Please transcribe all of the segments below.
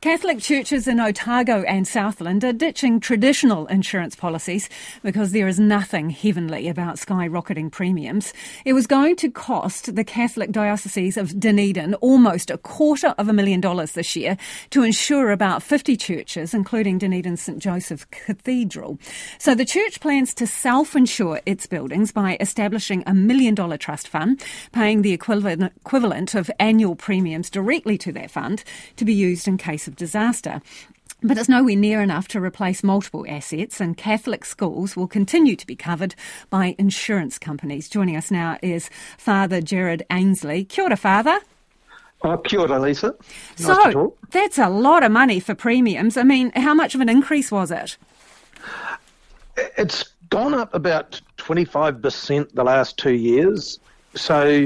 Catholic churches in Otago and Southland are ditching traditional insurance policies because there is nothing heavenly about skyrocketing premiums. It was going to cost the Catholic Diocese of Dunedin almost $250,000 this year to insure about 50 churches, including Dunedin's St Joseph Cathedral. So the church plans to self-insure its buildings by establishing a $1 million trust fund, paying the equivalent of annual premiums directly to that fund to be used in case of disaster. But it's nowhere near enough to replace multiple assets, and Catholic schools will continue to be covered by insurance companies. Joining us now is Father Gerard Ainsley. Kia ora, Father. Oh, kia ora, Lisa. Nice so, to talk. That's a lot of money for premiums. I mean, how much of an increase was it? It's gone up about 25% the last 2 years. So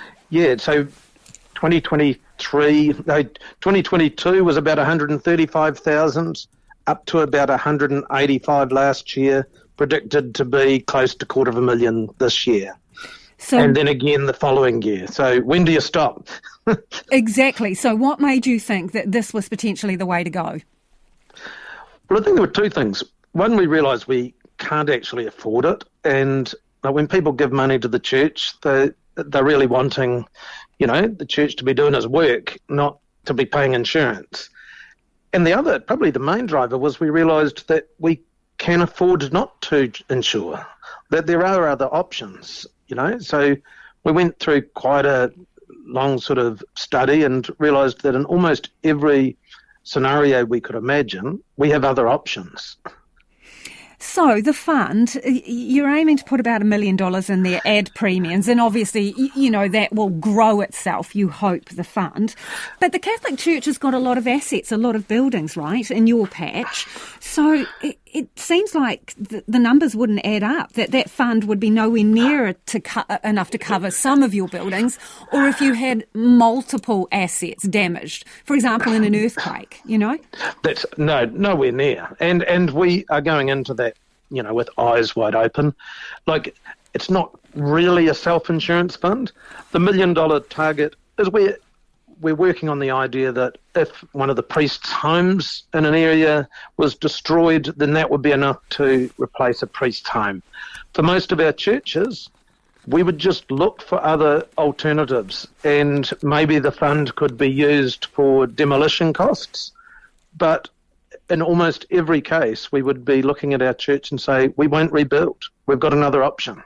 2022 was about 135,000, up to about 185 last year, predicted to be close to $250,000 this year. And then again the following year. So when do you stop? Exactly. So what made you think that this was potentially the way to go? Well, I think there were two things. One, we realised we can't actually afford it. And when people give money to the church, they're really wanting, the church to be doing its work, not to be paying insurance. And the other, probably the main driver, was we realised that we can afford not to insure, that there are other options, So we went through quite a long sort of study and realised that in almost every scenario we could imagine, we have other options. So the fund, you're aiming to put about $1 million in there, add premiums, and obviously, that will grow itself, you hope, the fund. But the Catholic Church has got a lot of assets, a lot of buildings, right, in your patch. So it seems like the numbers wouldn't add up, that fund would be nowhere near enough to cover some of your buildings, or if you had multiple assets damaged, for example, in an earthquake, That's nowhere near. And we are going into that, with eyes wide open. Like, it's not really a self-insurance fund. The $1 million target is we're working on the idea that if one of the priests' homes in an area was destroyed, then that would be enough to replace a priest's home. For most of our churches, we would just look for other alternatives, and maybe the fund could be used for demolition costs. But in almost every case, we would be looking at our church and say, we won't rebuild. We've got another option.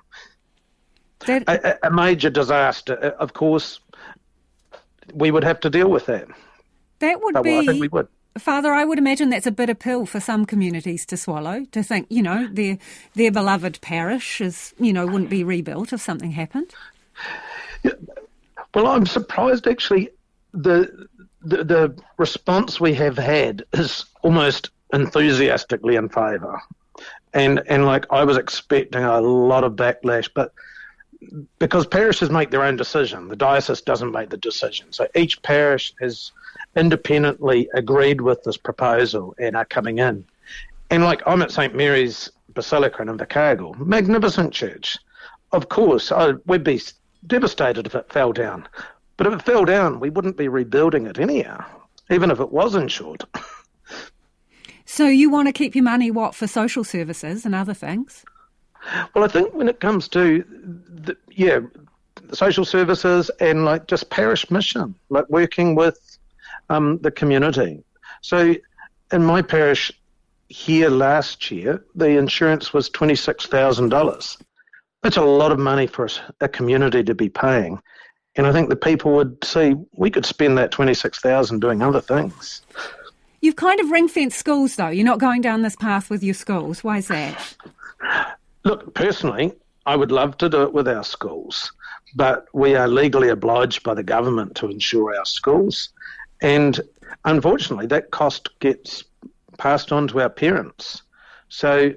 A major disaster, of course, we would have to deal with that. That would I think we would. Father, I would imagine that's a bitter pill for some communities to swallow, to think, their beloved parish wouldn't be rebuilt if something happened. Yeah. Well, I'm surprised, actually, the response we have had is almost enthusiastically in favour. And I was expecting a lot of backlash, but because parishes make their own decision, the diocese doesn't make the decision. So each parish has independently agreed with this proposal and are coming in. And I'm at St Mary's Basilica in Invercargill, magnificent church. Of course, we'd be devastated if it fell down. But if it fell down, we wouldn't be rebuilding it anyhow, even if it was insured. So you want to keep your money, for social services and other things? Well, I think when it comes to, the social services and just parish mission, working with the community. So in my parish here last year, the insurance was $26,000. That's a lot of money for a community to be paying. And I think the people would see we could spend that $26,000 doing other things. You've kind of ring-fenced schools, though. You're not going down this path with your schools. Why is that? Look, personally, I would love to do it with our schools, but we are legally obliged by the government to insure our schools. And unfortunately, that cost gets passed on to our parents. So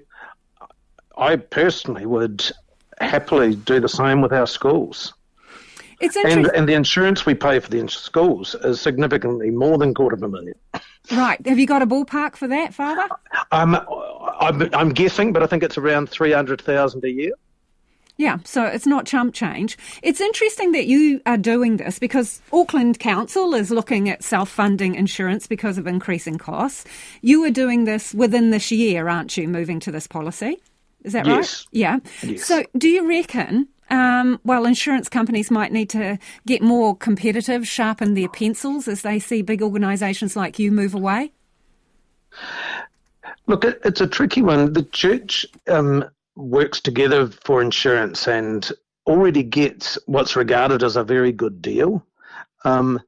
I personally would happily do the same with our schools. It's interesting. And the insurance we pay for the schools is significantly more than $250,000. Right. Have you got a ballpark for that, Father? I'm guessing, but I think it's around $300,000 a year. Yeah, so it's not chump change. It's interesting that you are doing this because Auckland Council is looking at self-funding insurance because of increasing costs. You are doing this within this year, aren't you, moving to this policy? Is that right? Yes. Yeah. Yes. So do you reckon, insurance companies might need to get more competitive, sharpen their pencils as they see big organisations like you move away? Look, it's a tricky one. The church works together for insurance and already gets what's regarded as a very good deal. I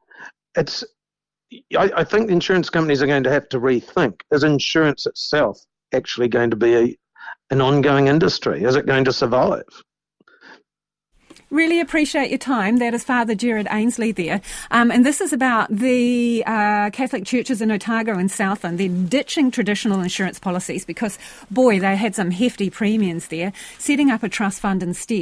think the insurance companies are going to have to rethink, is insurance itself actually going to be an ongoing industry? Is it going to survive? Really appreciate your time. That is Father Gerard Ainsley there. And this is about the Catholic churches in Otago and Southland. They're ditching traditional insurance policies because, boy, they had some hefty premiums there, setting up a trust fund instead.